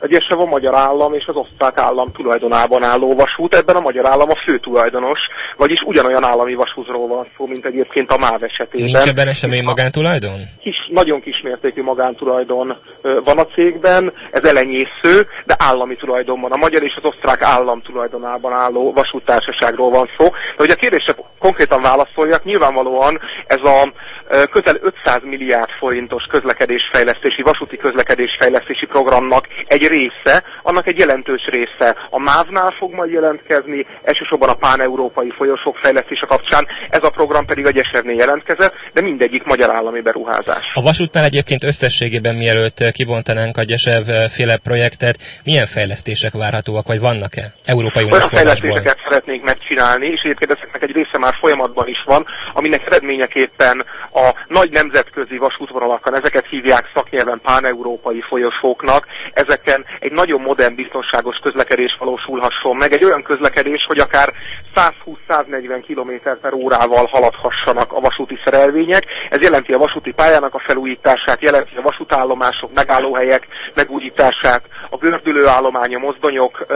A Gyesev a magyar állam és az osztrák állam tulajdonában álló vasút, ebben a magyar állam a főtulajdonos, vagyis ugyanolyan állami vasútról van szó, mint egyébként a MÁV esetében. Nincs ebben esemény magántulajdon? Nagyon kismértékű magántulajdon van a cégben, ez elenyésző, de állami tulajdonban. A magyar és az osztrák állam tulajdonában álló vasúttársaságról van szó. De hogy a kérdésre konkrétan válaszoljak, nyilvánvalóan ez a közel 500 milliárd forintos közlekedésfejlesztési, vasúti közlekedésfejlesztési programnak egy része, annak egy jelentős része a MÁV-nál fog majd jelentkezni, elsősorban a páneurópai folyosók fejlesztése kapcsán, ez a program pedig a Gyesevnél jelentkezett, de mindegyik magyar állami beruházás. A vasútnál egyébként összességében, mielőtt kibontanánk a Gyesev féle projektet, milyen fejlesztések várhatóak, vagy vannak-e Európai Uniós forrásból? Olyan fejlesztéseket szeretnénk megcsinálni, és egyébként ezeknek egy része már folyamatban is van, aminek eredményeképpen a nagy nemzetközi vasútvonalakon, ezeket hívják szaknyelven páneurópai folyosóknak, ezeken egy nagyon modern, biztonságos közlekedés valósulhasson meg. Egy olyan közlekedés, hogy akár 120-140 km/órával haladhassanak a vasúti szerelvények. Ez jelenti a vasúti pályának a felújítását, jelenti a vasútállomások, megállóhelyek megújítását, a gördülőállomány, a mozdonyok,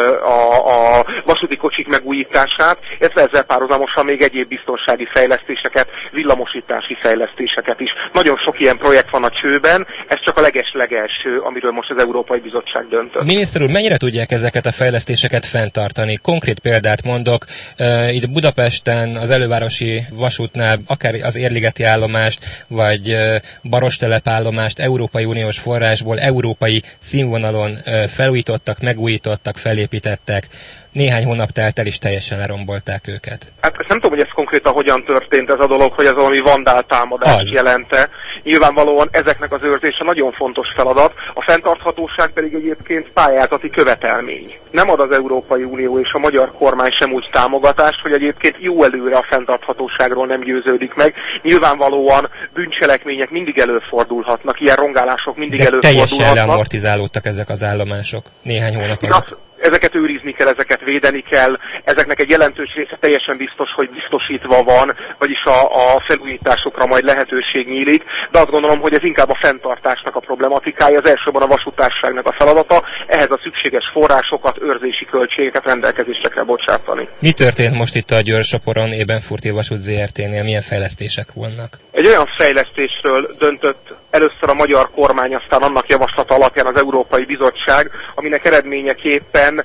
a vasúti kocsik megújítását, illetve ezzel párhuzamosan még egyéb biztonsági fejlesztéseket, villamosítási fejlesztéseket is. Nagyon sok ilyen projekt van a csőben, ez csak a leges-legelső, amiről most az Európai Bizottság döntött. Miniszter úr, mennyire tudják ezeket a fejlesztéseket fenntartani? Konkrét példát mondok, itt Budapesten az elővárosi vasútnál akár az Érligeti állomást, vagy Barostelep állomást Európai Uniós forrásból európai színvonalon felújítottak, megújítottak, felépítettek. Néhány hónap telt el, és teljesen lerombolták őket. Hát nem tudom, hogy ez konkrétan hogyan történt ez a dolog, hogy ez valami vandáltámadás jelente. Nyilvánvalóan ezeknek az őrzése nagyon fontos feladat, a fenntarthatóság pedig egyébként pályázati követelmény. Nem ad az Európai Unió és a magyar kormány sem úgy támogatást, hogy egyébként jó előre a fenntarthatóságról nem győződik meg. Nyilvánvalóan bűncselekmények mindig előfordulhatnak, ilyen rongálások mindig előfordulhatnak. Teljesen leamortizálódtak ezek az állomások néhány hónap alatt. Ezeket őrizni kell, ezeket védeni kell, ezeknek egy jelentős része teljesen biztos, hogy biztosítva van, vagyis a felújításokra majd lehetőség nyílik, de azt gondolom, hogy ez inkább a fenntartásnak a problematikája, az elsősorban a vasúttársaságnak a feladata, ehhez a szükséges forrásokat, őrzési költségeket rendelkezésre kell bocsátani. Mi történt most itt a Győr-Soporon Ebenfurti Vasút ZRT-nél, milyen fejlesztések vannak? Egy olyan fejlesztésről döntött először a magyar kormány, aztán annak javaslata alapján az Európai Bizottság, aminek eredményeképpen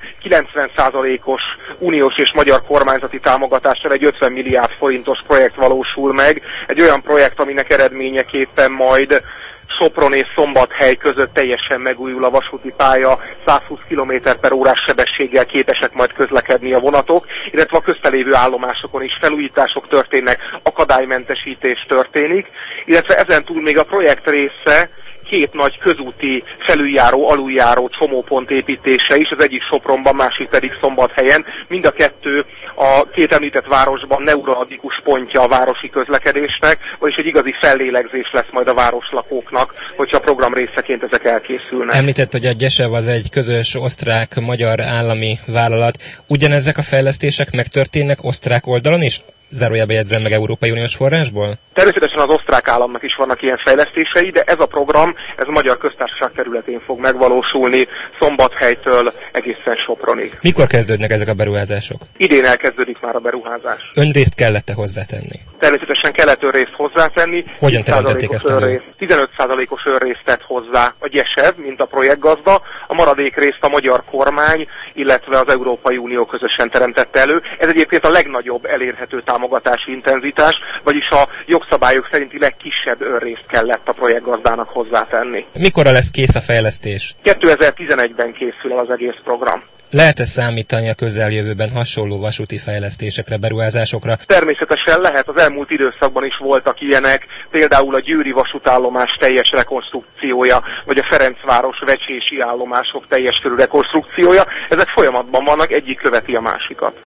90%-os uniós és magyar kormányzati támogatással egy 50 milliárd forintos projekt valósul meg. Egy olyan projekt, aminek eredményeképpen majd Sopron és Szombathely között teljesen megújul a vasúti pálya, 120 km/h sebességgel képesek majd közlekedni a vonatok, illetve a köztelévő állomásokon is felújítások történnek, akadálymentesítés történik, illetve ezen túl még a projekt része két nagy közúti felüljáró, aluljáró csomópont építése is, az egyik Sopronban, másik pedig Szombathelyen. Mind a kettő a két említett városban neuralgikus pontja a városi közlekedésnek, vagyis egy igazi fellélegzés lesz majd a városlakóknak, hogyha a program részeként ezek elkészülnek. Említett, hogy a Gyesev az egy közös osztrák-magyar állami vállalat. Ugyanezek a fejlesztések megtörténnek osztrák oldalon is? Zárójelbe jegyzem meg Európai Uniós forrásból? Természetesen az osztrák államnak is vannak ilyen fejlesztései, de ez a program, ez a Magyar Köztársaság területén fog megvalósulni, Szombathelytől egészen Sopronig. Mikor kezdődnek ezek a beruházások? Idén elkezdődik már a beruházás. Önrészt kellett-e hozzátenni? Természetesen kellett önrészt hozzátenni. Hogyan tekintették ezt a részt? 15%-os önrészt tett hozzá a Gyesev, mint a projektgazda, a maradék részt a magyar kormány, illetve az Európai Unió közösen teremtette elő. Ez egyébként a legnagyobb elérhető támogatási intenzitás, vagyis a jogszabályok szerinti legkisebb önrészt kellett a projektgazdának hozzátenni. Mikorra lesz kész a fejlesztés? 2011-ben készül el az egész program. Lehet-e számítani a közeljövőben hasonló vasúti fejlesztésekre, beruházásokra? Természetesen lehet, az elmúlt időszakban is voltak ilyenek, például a győri vasútállomás teljes rekonstrukciója, vagy a Ferencváros vecsési állomások teljes körű rekonstrukciója. Ezek folyamatban vannak, egyik követi a másikat.